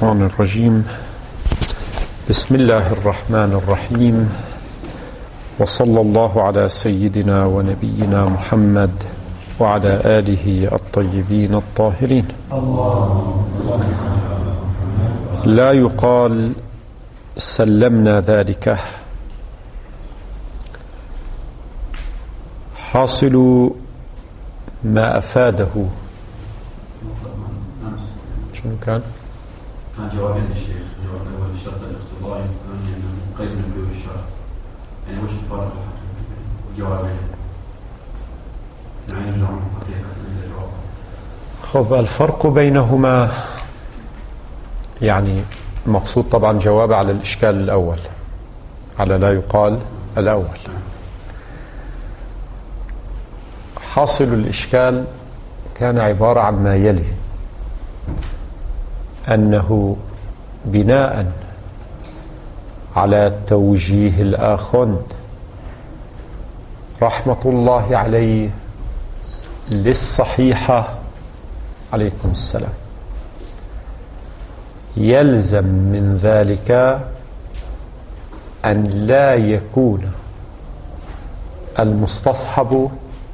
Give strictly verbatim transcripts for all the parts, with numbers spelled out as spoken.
الشيطان الرجيم. بسم الله الرحمن الرحيم، وصلى الله على سيدنا ونبينا محمد وعلى آله الطيبين الطاهرين. لا يقال سلمنا ذلك. حاصل ما أفاده شنو كان؟ كان جوابين للشيخ. جواب الأول الشرط الاقتضائي والثاني أنه قيد من قيود الشرع. يعني وش الفرق والجوابين؟ يعني نرجع حقيقة إلى الجواب. خب الفرق بينهما يعني المقصود طبعا جواب على الإشكال الأول، على لا يقال الأول. حاصل الإشكال كان عبارة عن ما يلي: أنه بناء على توجيه الآخوند رحمة الله عليه للصحيحة عليكم السلام، يلزم من ذلك أن لا يكون المستصحب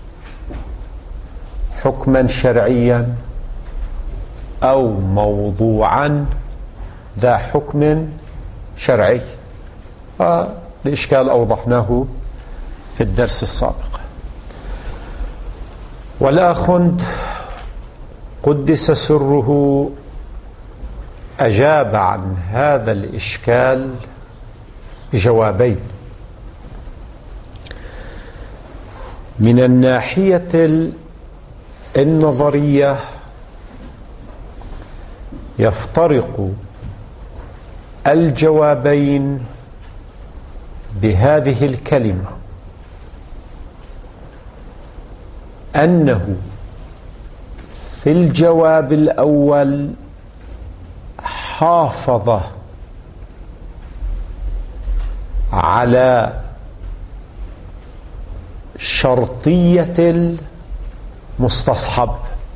حكما شرعيا أو موضوعا ذا حكم شرعي. الإشكال أوضحناه في الدرس السابق. والآخوند قدس سره أجاب عن هذا الإشكال بجوابين: من الناحية النظرية يفترق الجوابين بهذه الكلمة، أنه في الجواب الأول حافظ على شرطية المستصحب،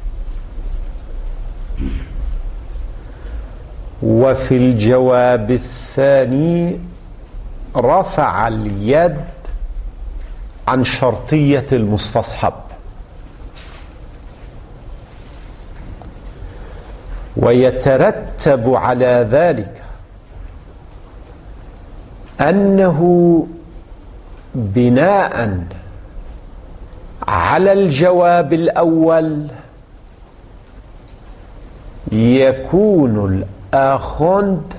وفي الجواب الثاني رفع اليد عن شرطية المستصحب. ويترتب على ذلك أنه بناء على الجواب الأول يكون الآخوند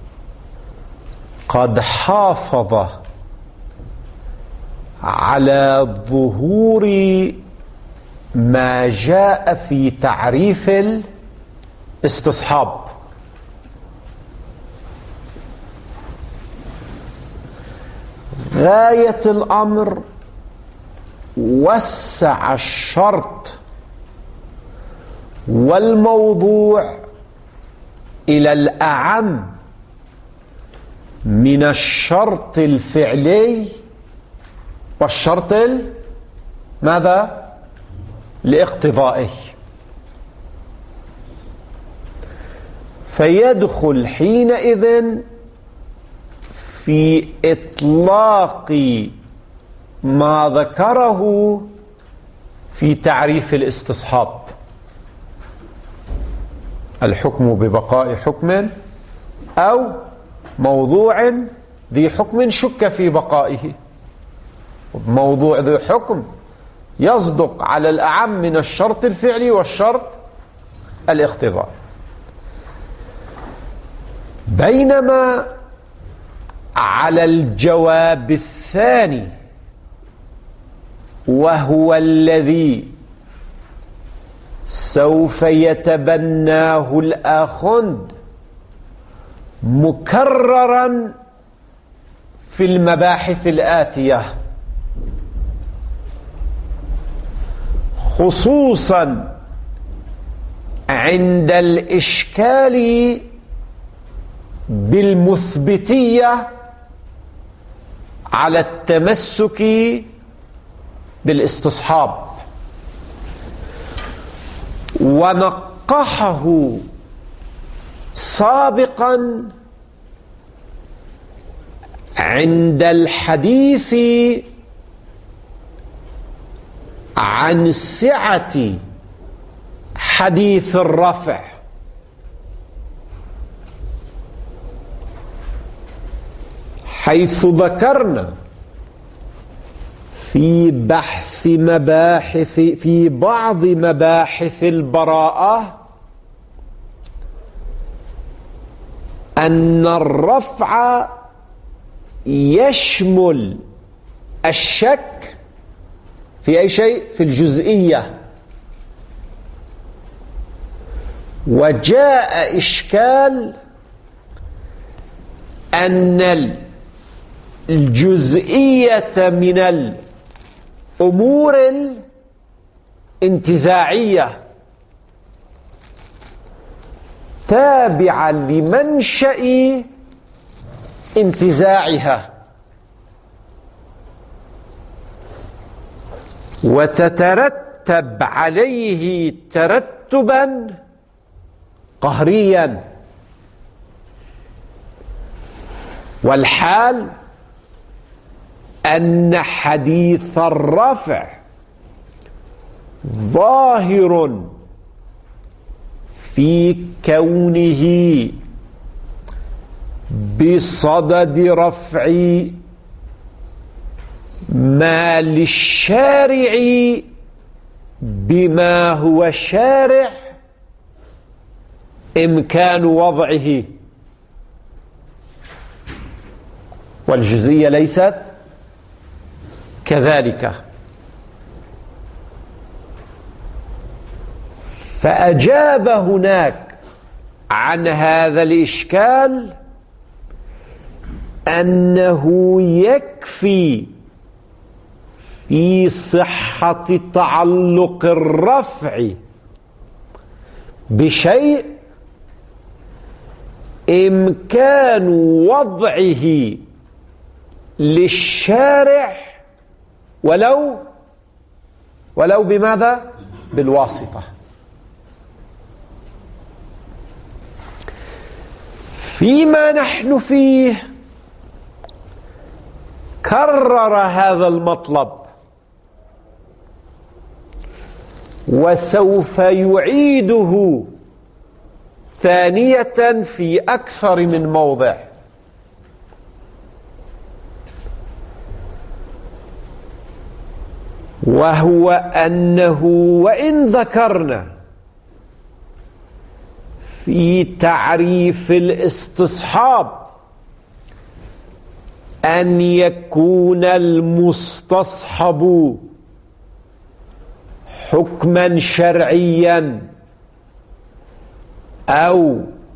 قد حافظ على ظهور ما جاء في تعريف الاستصحاب، غاية الأمر وسع الشرط والموضوع إلى الأعم من الشرط الفعلي والشرط ماذا؟ الاقتضائي. فيدخل حينئذ في إطلاق ما ذكره في تعريف الاستصحاب: الحكم ببقاء حكم أو موضوع ذي حكم شك في بقائه. موضوع ذي حكم يصدق على الأعم من الشرط الفعلي والشرط الاقتضائي. بينما على الجواب الثاني، وهو الذي سوف يتبناه الآخوند مكررا في المباحث الآتية، خصوصا عند الإشكال بالمثبتية على التمسك بالاستصحاب، ونقحه سابقا عند الحديث عن سعة حديث الرفع حيث ذكرنا في بحث مباحث في بعض مباحث البراءة أن الرفع يشمل الشك في أي شيء في الجزئية، وجاء إشكال أن الجزئية من الأمور الانتزاعية تابعة لمنشأ انتزاعها، وتترتب عليه ترتبا قهريا، والحال أن حديث الرفع ظاهر في كونه بصدد رفع ما للشارع بما هو شارع إمكان وضعه، والجزئية ليست كذلك. فأجاب هناك عن هذا الإشكال أنه يكفي في صحة تعلق الرفع بشيء إمكان وضعه للشارع ولو ولو بماذا؟ بالواسطة. فيما نحن فيه كرر هذا المطلب، وسوف يعيده ثانية في أكثر من موضع. وهو أنه وإن ذكرنا في تعريف الاستصحاب أن يكون المستصحب حكما شرعيا أو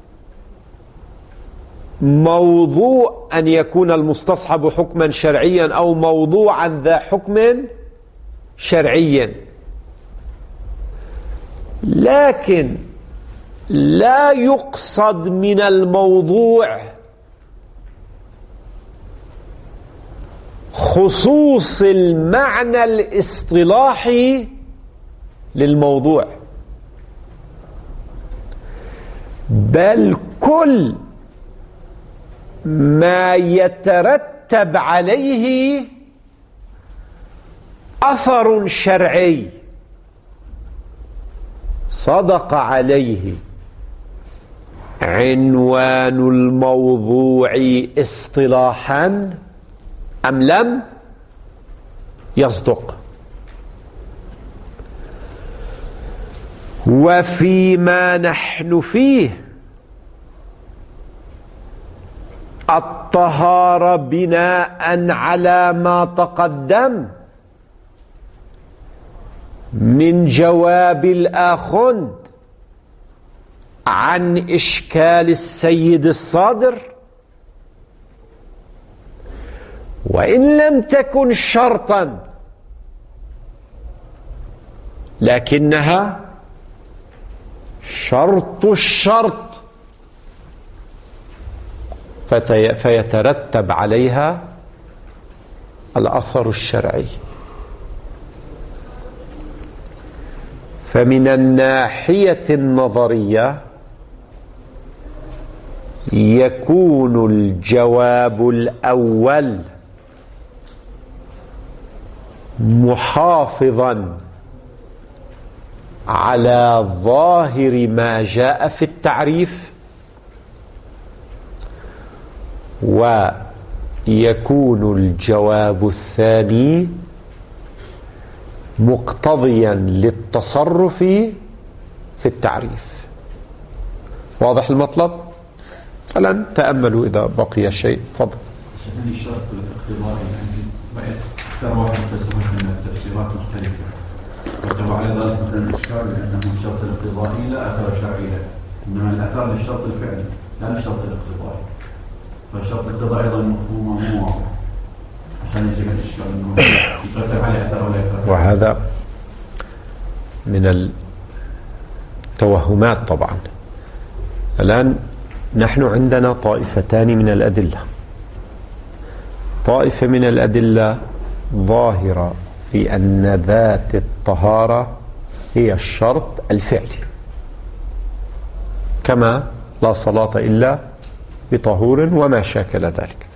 موضوع أن يكون المستصحب حكما شرعيا أو موضوعا ذا حكم شرعيا، لكن لا يقصد من الموضوع خصوص المعنى الاصطلاحي للموضوع، بل كل ما يترتب عليه أثر شرعي صدق عليه عنوان الموضوع اصطلاحا أم لم يصدق. وفيما نحن فيه الطهارة بناء على ما تقدم من جواب الآخذ عن إشكال السيد الصادر، وإن لم تكن شرطا لكنها شرط الشرط، فيترتب عليها الأثر الشرعي. فمن الناحية النظرية يكون الجواب الأول محافظا على ظاهر ما جاء في التعريف، ويكون الجواب الثاني مقتضيا للتصرف في التعريف. واضح المطلب؟ الآن تأملوا إذا بقي شيء. تفضل. هذه شرط الاقتضاء يعني أكثر واحد فسره من التفسيرات مختلفة، وتبع على ذلك مثلا الإشكال لأنه الشرط الاقتضائي لا أثر شرعي له، إنما الأثر للشرط الفعلي لا للشرط الاقتضائي، فالشرط الاقتضائي أيضا مفهومه مو واضح عشان يجيب الإشكال إنه يترتب عليه أثر ولا يترتب. وهذا من التوهمات طبعا. الآن نحن عندنا طائفتان من الأدلة، طائفة من الأدلة ظاهرة في أن ذات الطهارة هي الشرط الفعلي، كما لا صلاة إلا بطهور وما شاكل ذلك.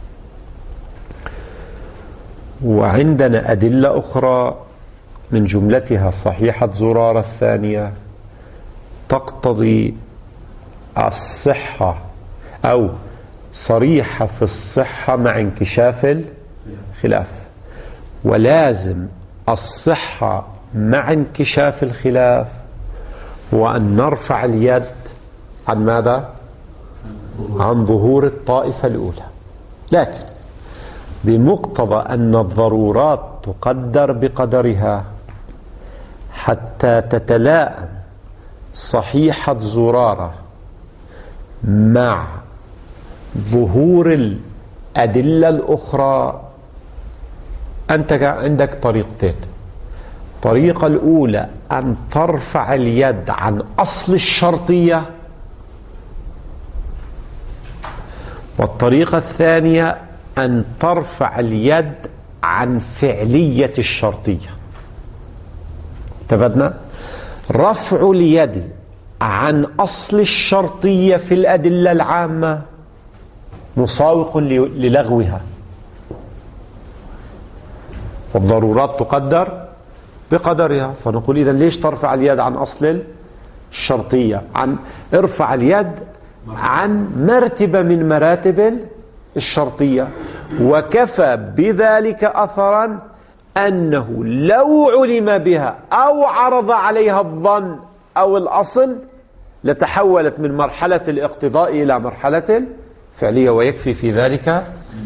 وعندنا أدلة أخرى من جملتها صحيحة زرارة الثانية تقتضي الصحة أو صريحة في الصحة مع انكشاف الخلاف، ولازم الصحة مع انكشاف الخلاف هو أن نرفع اليد عن ماذا؟ عن ظهور الطائفة الأولى. لكن بمقتضى أن الضرورات تقدر بقدرها حتى تتلائم صحيحة زرارة مع ظهور الأدلة الأخرى، أنت عندك طريقتين. الطريقة الأولى أن ترفع اليد عن أصل الشرطية، والطريقة الثانية أن ترفع اليد عن فعلية الشرطية. اتفقنا؟ رفع اليد عن أصل الشرطية في الأدلة العامة مساوق للغوها، فالضرورات تقدر بقدرها. فنقول إذا ليش ترفع اليد عن أصل الشرطية؟ عن ارفع اليد عن مرتبة من مراتب الشرطية، وكفى بذلك أثرا أنه لو علم بها أو عرض عليها الظن أو الأصل لتحولت من مرحلة الاقتضاء إلى مرحلة الفعلية، ويكفي في ذلك أن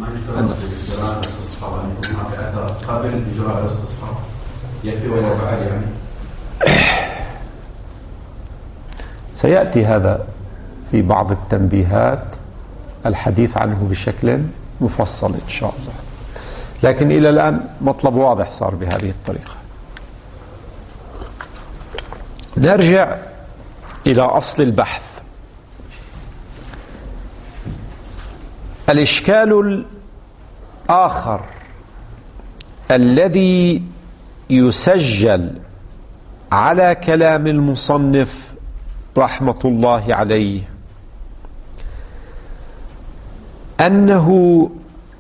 قابل لإجراء الاستصحاب يكفي ولا بعد يعني. سيأتي هذا في بعض التنبيهات الحديث عنه بشكل مفصل إن شاء الله، لكن إلى الآن مطلب واضح صار بهذه الطريقة. نرجع إلى أصل البحث. الإشكال الآخر الذي يسجل على كلام المصنف رحمة الله عليه أنه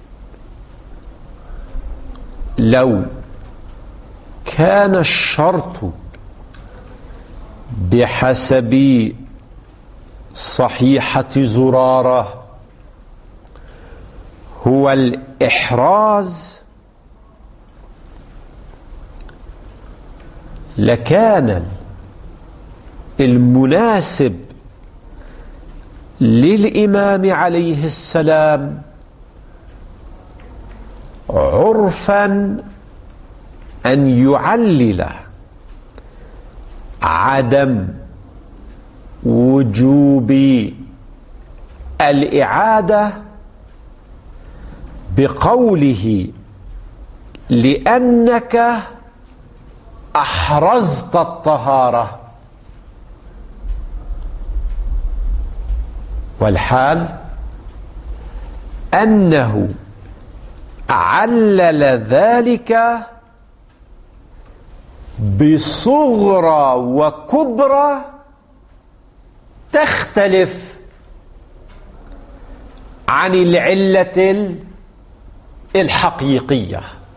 لو كان الشرط بحسب صحيحة زرارة هو الإحراز لكان المناسب للإمام عليه السلام عرفا أن يعلل عدم وجوب الإعادة بقوله لأنك أحرزت الطهارة، والحال أنه علل ذلك بصغرى وكبرى تختلف عن العلة الحقيقية.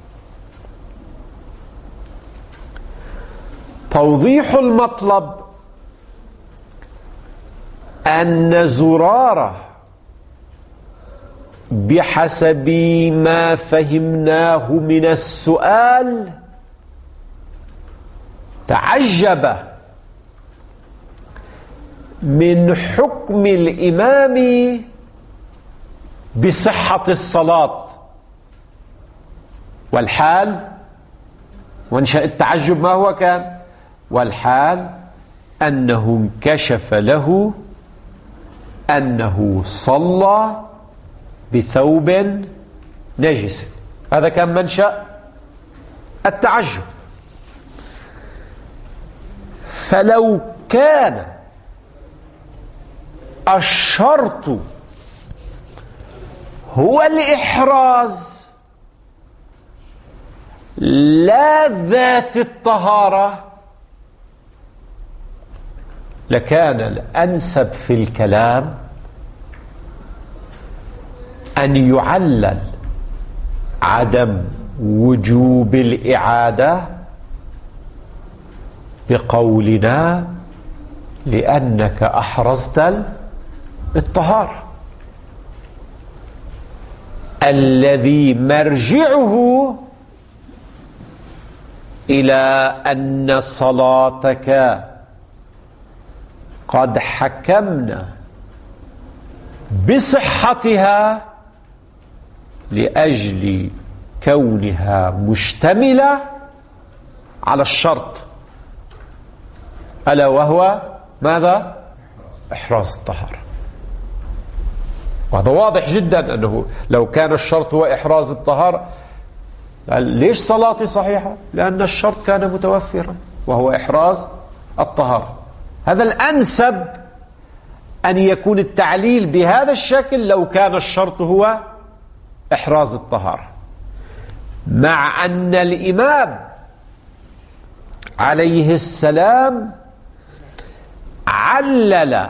توضيح المطلب أن زرارة بحسب ما فهمناه من السؤال تعجب من حكم الإمام بصحة الصلاة، والحال وانشأ التعجب ما هو كان، والحال أنه انكشف له أنه صلى بثوب نجس. هذا كان منشأ التعجب. فلو كان الشرط هو الإحراز لا ذات الطهارة لكان الأنسب في الكلام أن يعلل عدم وجوب الإعادة بقولنا لأنك أحرزت الطهارة، الذي مرجعه إلى أن صلاتك قد حكمنا بصحتها لأجل كونها مشتملة على الشرط، ألا وهو ماذا؟ إحراز الطهارة. وهذا واضح جدا أنه لو كان الشرط هو إحراز الطهارة ليش صلاتي صحيحة؟ لأن الشرط كان متوفرا وهو إحراز الطهارة. هذا الأنسب أن يكون التعليل بهذا الشكل لو كان الشرط هو إحراز الطهارة، مع أن الإمام عليه السلام علل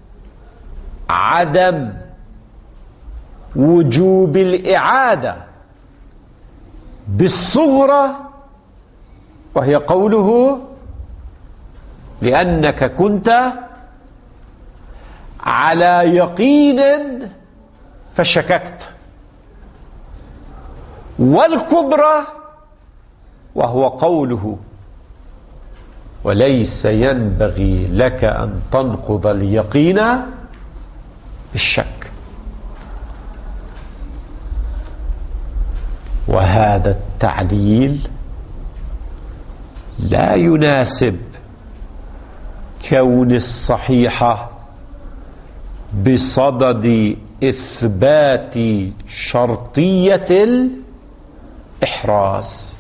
عدم وجوب الإعادة بالصغرى، وهي قوله لأنك كنت على يقين فشككت، والكبرى وهو قوله وليس ينبغي لك أن تنقض اليقين بالشك. وهذا التعليل لا يناسب كون الصحيحة بصدد إثبات شرطية الإحراز.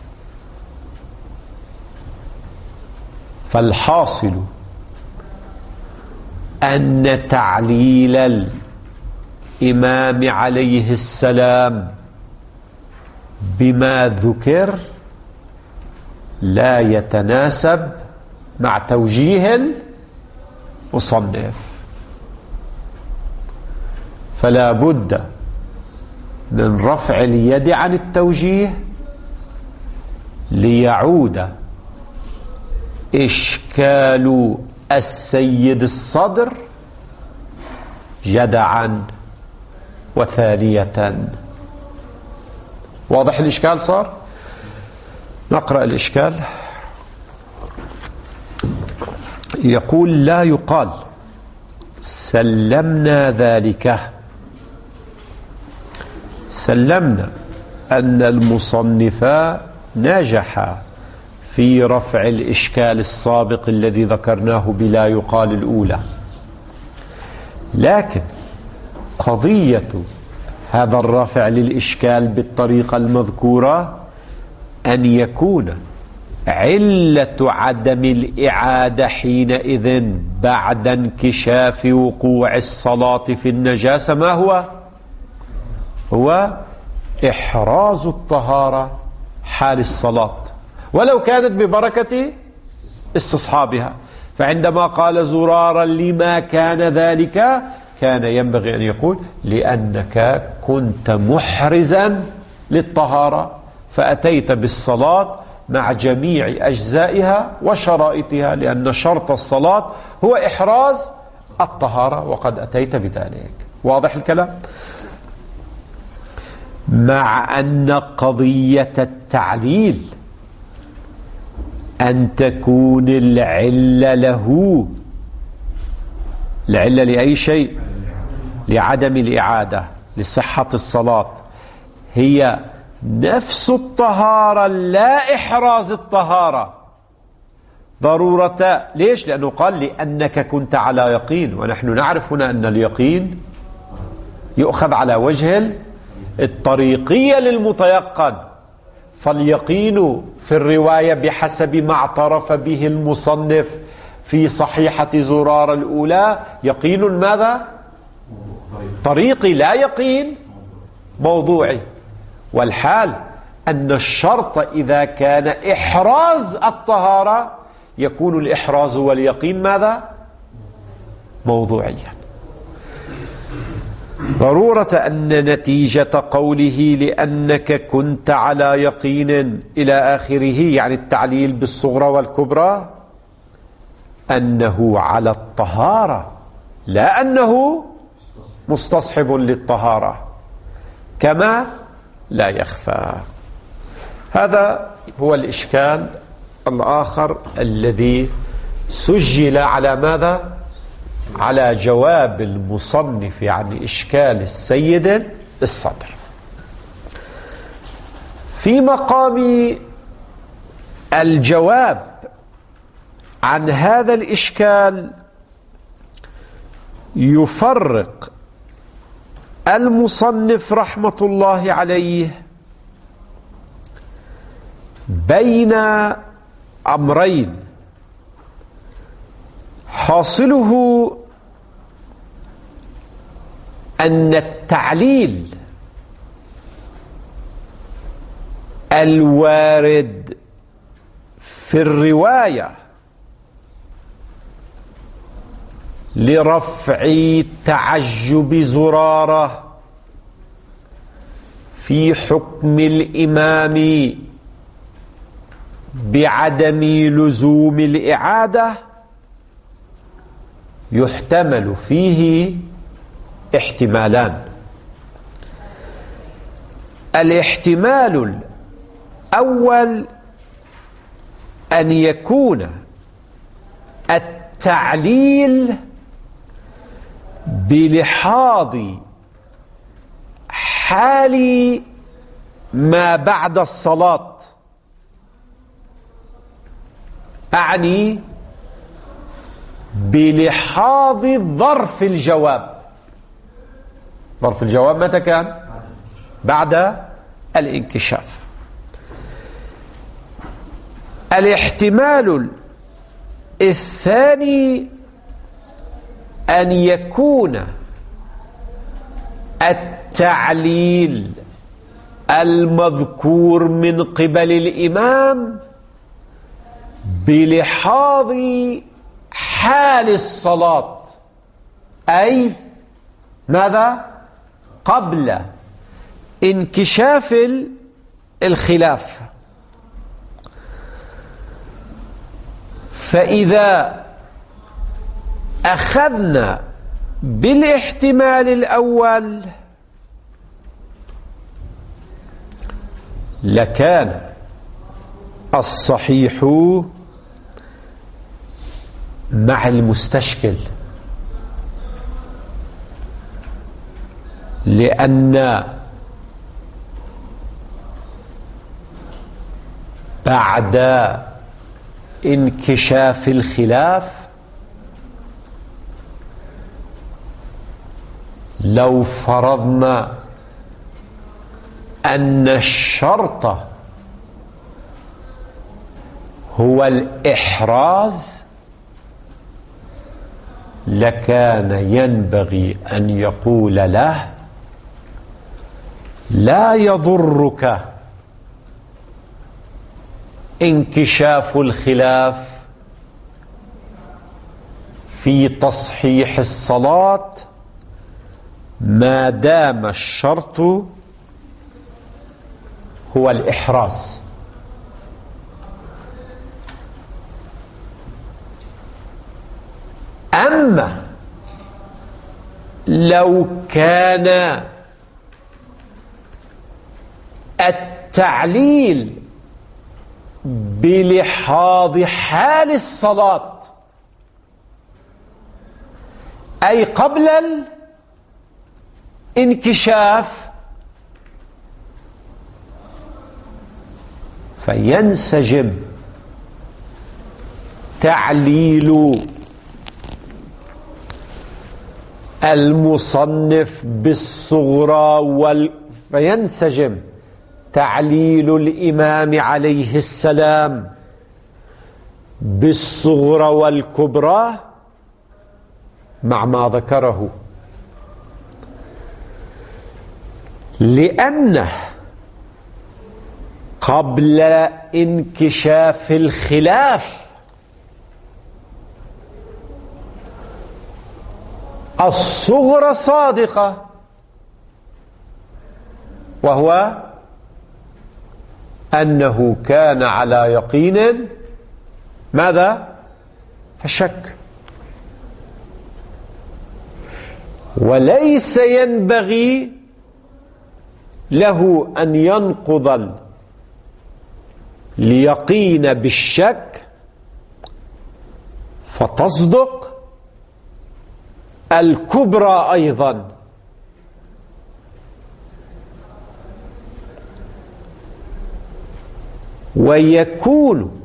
فالحاصل أن تعليل الإمام عليه السلام بما ذكر لا يتناسب مع توجيه المصنف، فلا بد من رفع اليد عن التوجيه ليعود إشكال السيد الصدر جدعا وثانية. واضح الإشكال صار؟ نقرأ الإشكال. يقول لا يقال سلمنا ذلك، سلمنا أن المصنف نجح في رفع الإشكال السابق الذي ذكرناه بلا يقال الأولى، لكن قضية هذا الرفع للإشكال بالطريقة المذكورة أن يكون علة عدم الإعادة حينئذ بعد انكشاف وقوع الصلاة في النجاسة ما هو؟ هو إحراز الطهارة حال الصلاة ولو كانت ببركة استصحابها. فعندما قال زرارا لما كان ذلك كان ينبغي أن يقول لأنك كنت محرزا للطهارة فأتيت بالصلاة مع جميع أجزائها وشرائطها، لأن شرط الصلاة هو إحراز الطهارة وقد أتيت بذلك. واضح الكلام؟ مع أن قضية التعليل أن تكون العلة له، العلة لأي شيء، لعدم الإعادة، لصحة الصلاة، هي نفس الطهارة لا إحراز الطهارة ضرورة. ليش؟ لأنه قال لأنك كنت على يقين، ونحن نعرف هنا أن اليقين يؤخذ على وجه الطريقية للمتيقن، فاليقين في الرواية بحسب ما اعترف به المصنف في صحيحة زرارة الأولى يقين ماذا؟ طريقي، لا يقين موضوعي. والحال أن الشرط إذا كان إحراز الطهارة يكون الإحراز واليقين ماذا؟ موضوعيا. ضرورة أن نتيجة قوله لأنك كنت على يقين إلى آخره، يعني التعليل بالصغرى والكبرى، أنه على الطهارة لا أنه مستصحب للطهارة كما لا يخفى. هذا هو الإشكال الآخر الذي سجل على ماذا؟ على جواب المصنف عن إشكال السيد الصدر. في مقام الجواب عن هذا الإشكال يفرق المصنف رحمة الله عليه بين أمرين، حاصله أن التعليل الوارد في الرواية لرفع تعجب زرارة في حكم الإمام بعدم لزوم الإعادة يحتمل فيه احتمالان. الاحتمال الأول أن يكون التعليل بلحاظ حال ما بعد الصلاة، أعني بلحاظ ظرف الجواب. ظرف الجواب متى كان؟ بعد الانكشاف. الاحتمال الثاني أن يكون التعليل المذكور من قبل الإمام بلحاظ حال الصلاة، أي ماذا؟ قبل انكشاف الخلاف. فإذا أخذنا بالاحتمال الأول لكان الصحيح مع المستشكل، لأن بعد انكشاف الخلاف لو فرضنا أن الشرط هو الإحراز لكان ينبغي أن يقول له لا يضرك انكشاف الخلاف في تصحيح الصلاة ما دام الشرط هو الإحراز. أما لو كان التعليل بلحاظ حال الصلاة، أي قبل الانكشاف، فينسجم تعليل المصنف بالصغرى وال... فينسجم تعليل الإمام عليه السلام بالصغرى والكبرى مع ما ذكره، لأنه قبل انكشاف الخلاف الصغرى صادقة، وهو أنه كان على يقين ماذا؟ فشك. وليس ينبغي له أن ينقض اليقين بالشك فتصدق الكبرى أيضا. ويكون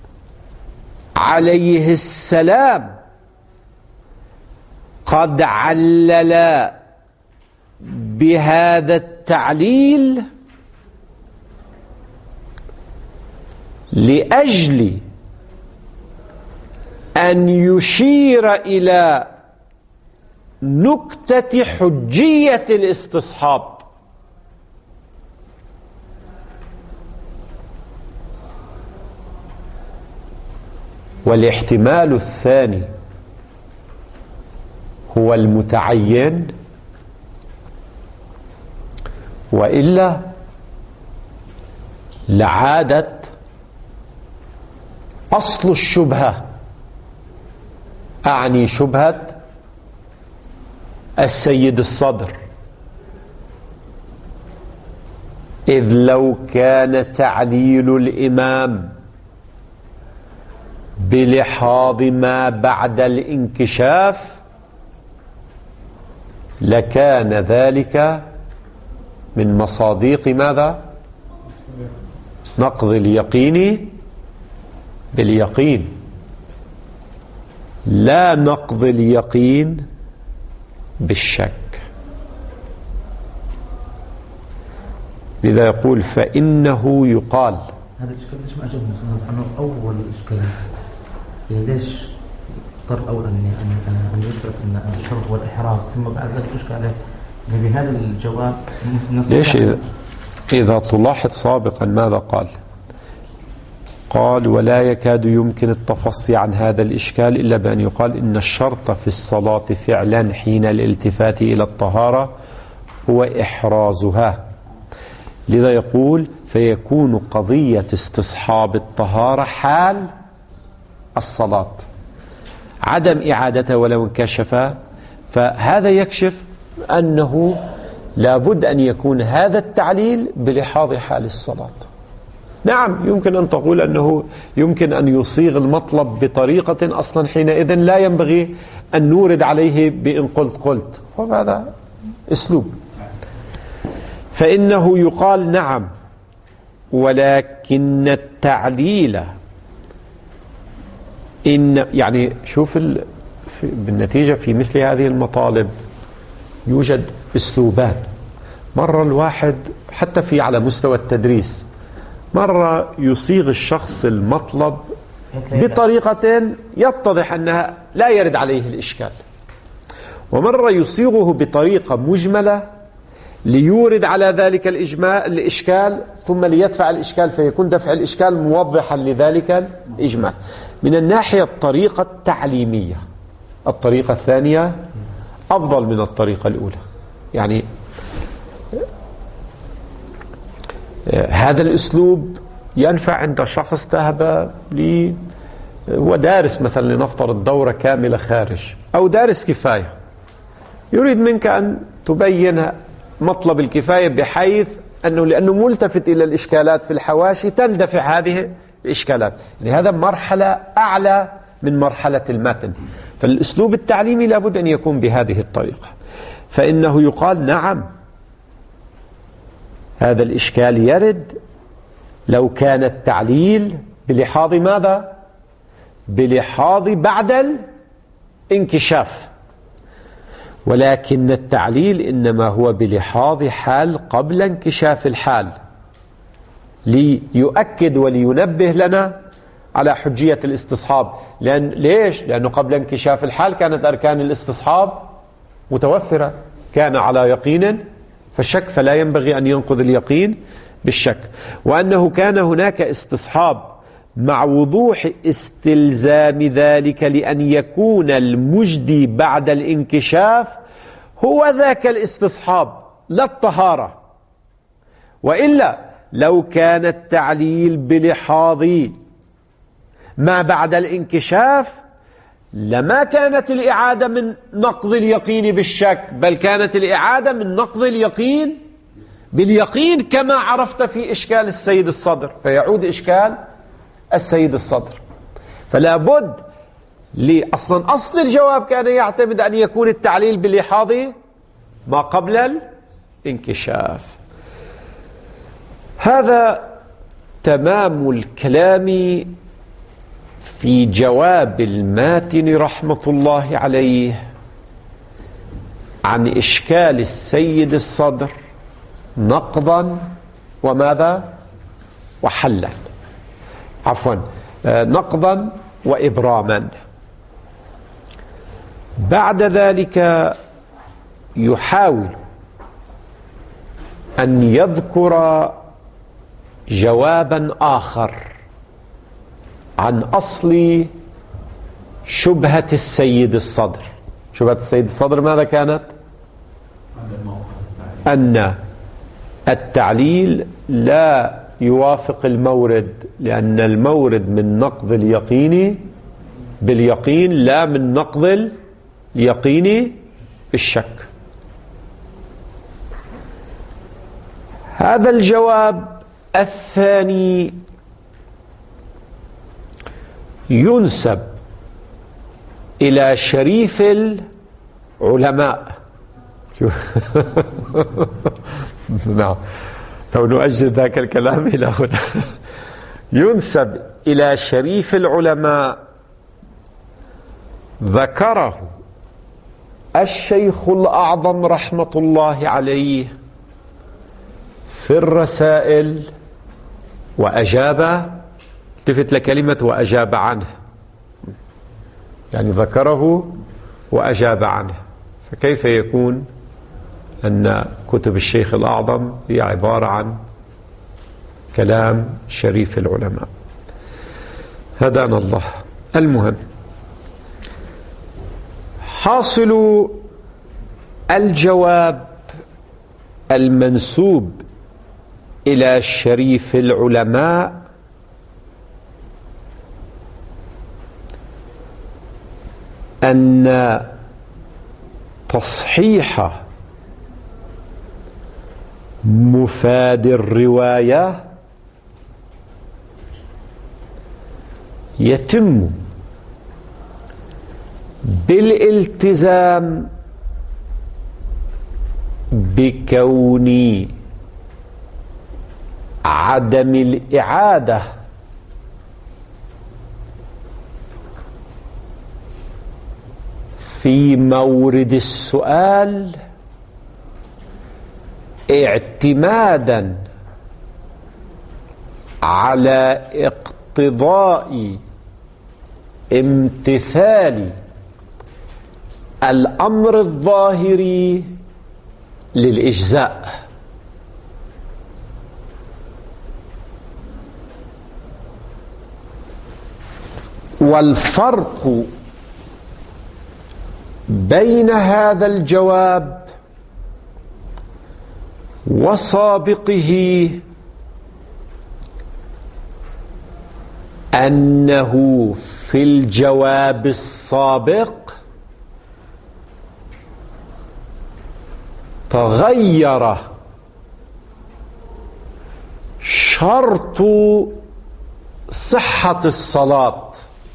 عليه السلام قد علل بهذا التعليل لأجل أن يشير إلى نكتة حجية الاستصحاب، والاحتمال الثاني هو المتعين، وإلا لعادت أصل الشبهة، أعني شبهة السيد الصدر، إذ لو كان تعليل الإمام بلحاظ ما بعد الانكشاف لكان ذلك من مصاديق ماذا؟ نقض اليقين باليقين، لا نقض اليقين بالشك. لذا يقول فإنه يقال. هذا الإشكال ليش ما أجابنا عنه أول إشكال؟ يعني ليش اضطر أول أن أن يشترط أن الشرط هو الإحراز ثم بعد ذلك يشكل عليه بهذا الجواب؟ ليش إذا, إذا تلاحظ سابقا ماذا قال؟ قال ولا يكاد يمكن التفصي عن هذا الإشكال إلا بأن يقال إن الشرط في الصلاة فعلا حين الالتفات إلى الطهارة هو إحرازها. لذا يقول فيكون قضية استصحاب الطهارة حال الصلاة، عدم إعادته ولو انكشف، فهذا يكشف أنه لابد أن يكون هذا التعليل بلحاظ حال الصلاة. نعم يمكن أن تقول أنه يمكن أن يصيغ المطلب بطريقة أصلا حينئذ لا ينبغي أن نورد عليه بإن قلت قلت، وهذا أسلوب. فإنه يقال نعم، ولكن التعليل إن يعني شوف بالنتيجة في مثل هذه المطالب يوجد أسلوبان. مرة الواحد حتى في على مستوى التدريس مرة يصيغ الشخص المطلب بطريقة يتضح أنها لا يرد عليه الإشكال، ومرة يصيغه بطريقة مجملة ليورد على ذلك الإجمال الإشكال ثم ليدفع الإشكال، فيكون دفع الإشكال موضحا لذلك الإجمال. من الناحية الطريقة التعليمية الطريقة الثانية أفضل من الطريقة الأولى، يعني هذا الأسلوب ينفع عند شخص ذهب لي ودارس مثلا لنفترض دورة كاملة خارج أو دارس كفاية، يريد منك أن تبين مطلب الكفاية بحيث أنه لأنه ملتفت إلى الإشكالات في الحواشي تندفع هذه الإشكالات. يعني هذا مرحلة أعلى من مرحلة المتن، فالأسلوب التعليمي لابد أن يكون بهذه الطريقة. فإنه يقال نعم هذا الإشكال يرد لو كان التعليل بلحاظ ماذا؟ بلحاظ بعد الانكشاف، ولكن التعليل إنما هو بلحاظ حال قبل انكشاف الحال، ليؤكد ولينبه لنا على حجية الاستصحاب. لأن ليش؟ لأنه قبل انكشاف الحال كانت أركان الاستصحاب متوفرة، كان على يقين فالشك فلا ينبغي أن ينقض اليقين بالشك، وأنه كان هناك استصحاب مع وضوح استلزام ذلك لأن يكون المجدي بعد الانكشاف هو ذاك الاستصحاب لا الطهارة. وإلا لو كان التعليل بلحاظ ما بعد الانكشاف لما كانت الإعادة من نقض اليقين بالشك، بل كانت الإعادة من نقض اليقين باليقين كما عرفت في إشكال السيد الصدر، فيعود إشكال السيد الصدر. فلا بد لأصلا أصل الجواب كان يعتمد أن يكون التعليل بلحاظ ما قبل الانكشاف. هذا تمام الكلام في جواب الماتن رحمة الله عليه عن إشكال السيد الصدر نقضا وماذا وحلا، عفوا نقضا وإبراما. بعد ذلك يحاول أن يذكر جوابا آخر عن أصل شبهة السيد الصدر. شبهة السيد الصدر ماذا كانت؟ أن التعليل لا يوافق المورد، لأن المورد من نقض اليقين باليقين لا من نقض اليقين بالشك. هذا الجواب الثاني ينسب إلى شريف العلماء. نعم، لو نؤجل ذاك الكلام إلى هنا. ينسب إلى شريف العلماء ذكره الشيخ الأعظم رحمة الله عليه في الرسائل وأجاب، التفت لكلمة وأجاب عنه، يعني ذكره وأجاب عنه. فكيف يكون أن كتب الشيخ الأعظم هي عبارة عن كلام شريف العلماء؟ هدانا الله. المهم، حاصل الجواب المنسوب إلى شريف العلماء أن تصحيح مفاد الرواية يتم بالالتزام بكون عدم الإعادة في مورد السؤال اعتمادا على اقتضاء امتثال الأمر الظاهري للإجزاء. والفرق بين هذا الجواب وسابقه أنه في الجواب السابق تغير شرط صحة الصلاة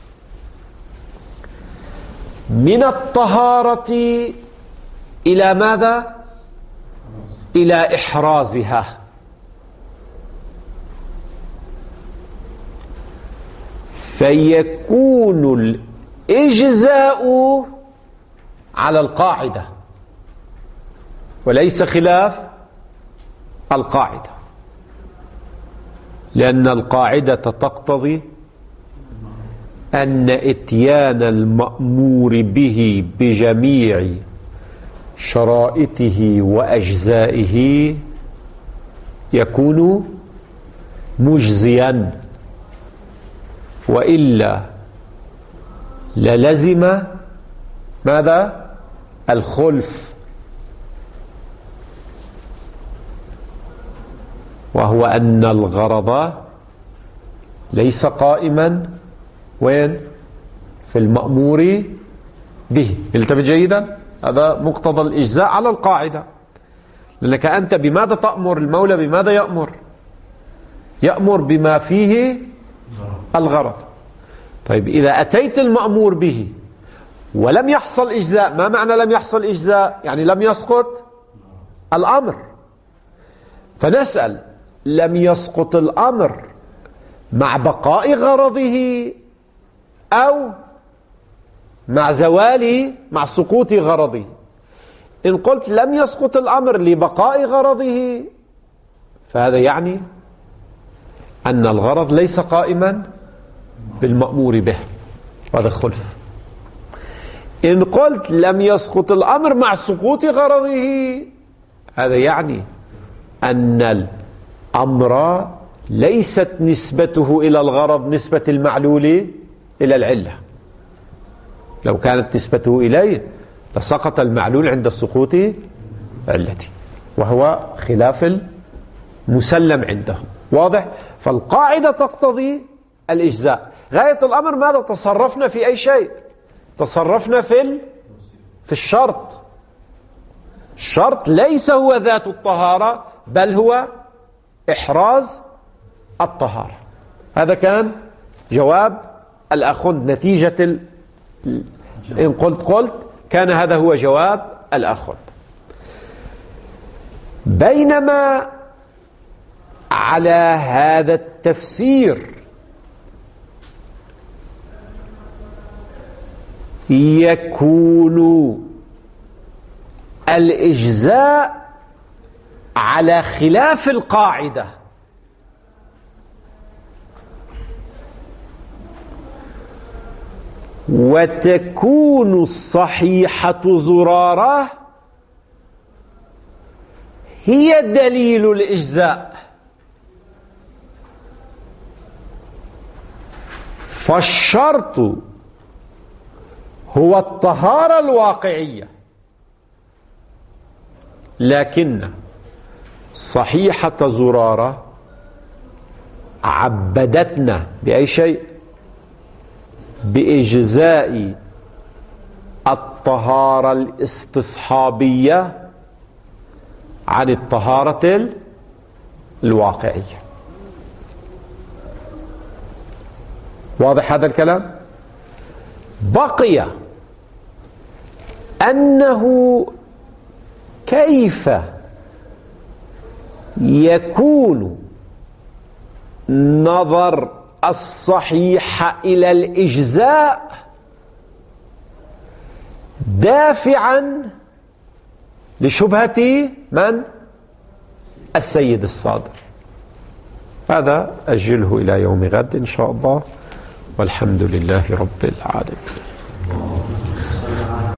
من الطهارة إلى ماذا؟ إلى إحرازها. فيكون الإجزاء على القاعدة وليس خلاف القاعدة، لأن القاعدة تقتضي أن إتيان المأمور به بجميع شرائطه وأجزائه يكون مجزيا، وإلا للزم ماذا؟ الخلف، وهو أن الغرض ليس قائما وين؟ في المأمور به. التفت جيدا، هذا مقتضى الإجزاء على القاعدة، لأنك أنت بماذا تأمر؟ المولى بماذا يأمر؟ يأمر بما فيه الغرض. طيب إذا أتيت المأمور به ولم يحصل إجزاء، ما معنى لم يحصل إجزاء؟ يعني لم يسقط الأمر. فنسأل: لم يسقط الأمر مع بقاء غرضه أو مع زواله، مع سقوط غرضه؟ إن قلت لم يسقط الأمر لبقاء غرضه فهذا يعني أن الغرض ليس قائما بالمأمور به، هذا خلف. إن قلت لم يسقط الأمر مع سقوط غرضه هذا يعني أن الأمر ليست نسبته إلى الغرض نسبة المعلول إلى العلة. لو كانت نسبته إليه لسقط المعلول عند سقوط علته، وهو خلاف المسلم عندهم. واضح؟ فالقاعدة تقتضي الإجزاء. غاية الأمر ماذا؟ تصرفنا في أي شيء؟ تصرفنا في في الشرط. الشرط ليس هو ذات الطهارة، بل هو إحراز الطهارة. هذا كان جواب الأخند نتيجة ال... إن قلت قلت كان هذا هو جواب الأخند. بينما على هذا التفسير يكون الإجزاء على خلاف القاعدة، وتكون الصحيحة زرارة هي دليل الإجزاء. فالشرط هو الطهارة الواقعية، لكن صحيحة زرارة عبدتنا بأي شيء؟ بإجزاء الطهارة الاستصحابية عن الطهارة الواقعية. واضح هذا الكلام؟ بقي أنه كيف يكون نظر الصحيح إلى الإجزاء دافعا لشبهة من؟ السيد الصادر. هذا أجله إلى يوم غد إن شاء الله، والحمد لله رب العالمين.